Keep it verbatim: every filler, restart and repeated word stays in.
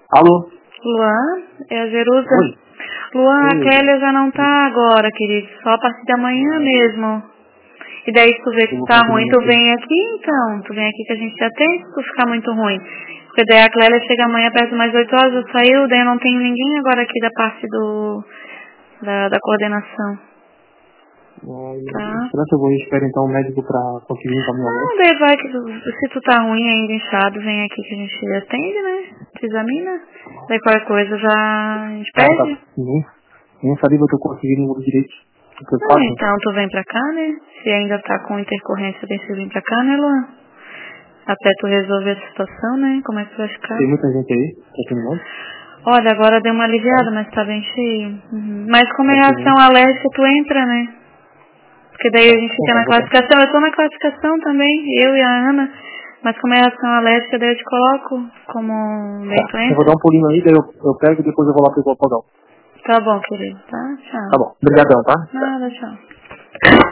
Alô? Luan, é a Jerusa. Oi. Luan, Oi. a Kélia já não tá agora, querido. Só a partir da manhã mesmo. E daí se tu vê que tá ruim, tu vem aqui então. Tu vem aqui que a gente já tem, se tu ficar muito ruim. Porque daí a Clélia chega amanhã perto de mais oito horas, já saiu, daí eu não tenho ninguém agora aqui da parte do da, da coordenação. Ai, Tá? será que eu vou esperar então o médico pra conseguir encaminhar? Não, daí vai que tu, se tu tá ruim ainda, inchado, vem aqui que a gente atende, né? Te examina. Daí qualquer coisa já a gente Ah, tá. pede. Nem, nem sabia que eu tô conseguindo direito. O que eu Não, faço? então tu vem pra cá, né? Se ainda tá com intercorrência, deixa eu vir pra cá, né, Luan? Até tu resolver a situação, né? Como é que tu vai ficar? Tem muita gente aí, tá terminando? Olha, agora deu uma aliviada, É. mas tá bem cheio. Uhum. Mas como é Tá reação terminando. alérgica, tu entra, né? Porque daí Tá. a gente Então fica tá, na vou tá. classificação. Eu tô na classificação também, eu e a Ana. Mas como é reação alérgica, daí eu te coloco como daí tu Eu vou dar entra. um pulinho aí, daí eu, eu pego e depois eu vou lá pro Copodão. Tá bom, querido, tá? Tá Tchau. bom. Obrigadão, tá? Nada, tchau.